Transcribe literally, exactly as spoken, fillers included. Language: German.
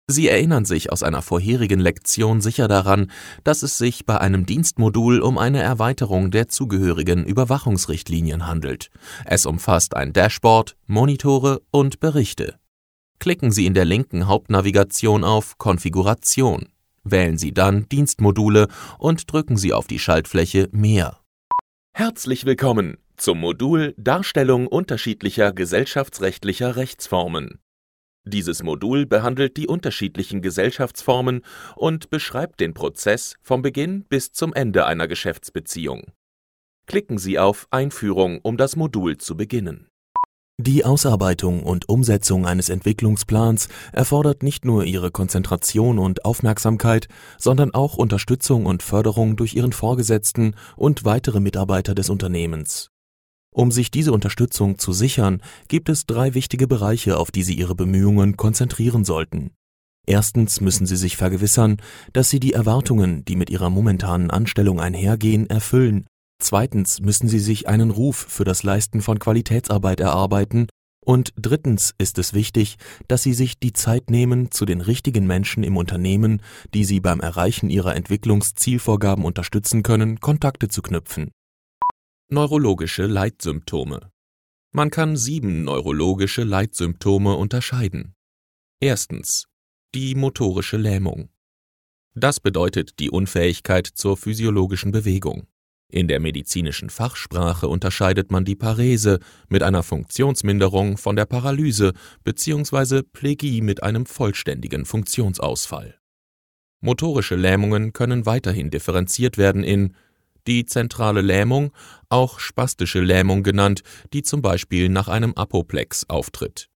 Sie erinnern sich aus einer vorherigen Lektion sicher daran, dass es sich bei einem Dienstmodul um eine Erweiterung der zugehörigen Überwachungsrichtlinien handelt. Es umfasst ein Dashboard, Monitore und Berichte. Klicken Sie in der linken Hauptnavigation auf Konfiguration. Wählen Sie dann Dienstmodule und drücken Sie auf die Schaltfläche Mehr. Herzlich willkommen zum Modul Darstellung unterschiedlicher gesellschaftsrechtlicher Rechtsformen. Dieses Modul behandelt die unterschiedlichen Gesellschaftsformen und beschreibt den Prozess vom Beginn bis zum Ende einer Geschäftsbeziehung. Klicken Sie auf Einführung, um das Modul zu beginnen. Die Ausarbeitung und Umsetzung eines Entwicklungsplans erfordert nicht nur Ihre Konzentration und Aufmerksamkeit, sondern auch Unterstützung und Förderung durch Ihren Vorgesetzten und weitere Mitarbeiter des Unternehmens. Um sich diese Unterstützung zu sichern, gibt es drei wichtige Bereiche, auf die Sie Ihre Bemühungen konzentrieren sollten. Erstens müssen Sie sich vergewissern, dass Sie die Erwartungen, die mit Ihrer momentanen Anstellung einhergehen, erfüllen. Zweitens müssen Sie sich einen Ruf für das Leisten von Qualitätsarbeit erarbeiten. Und drittens ist es wichtig, dass Sie sich die Zeit nehmen, zu den richtigen Menschen im Unternehmen, die Sie beim Erreichen Ihrer Entwicklungszielvorgaben unterstützen können, Kontakte zu knüpfen. Neurologische Leitsymptome. Man kann sieben neurologische Leitsymptome unterscheiden. Erstens. Die motorische Lähmung. Das bedeutet die Unfähigkeit zur physiologischen Bewegung. In der medizinischen Fachsprache unterscheidet man die Parese mit einer Funktionsminderung von der Paralyse bzw. Plegie mit einem vollständigen Funktionsausfall. Motorische Lähmungen können weiterhin differenziert werden in die zentrale Lähmung, auch spastische Lähmung genannt, die zum Beispiel nach einem Apoplex auftritt.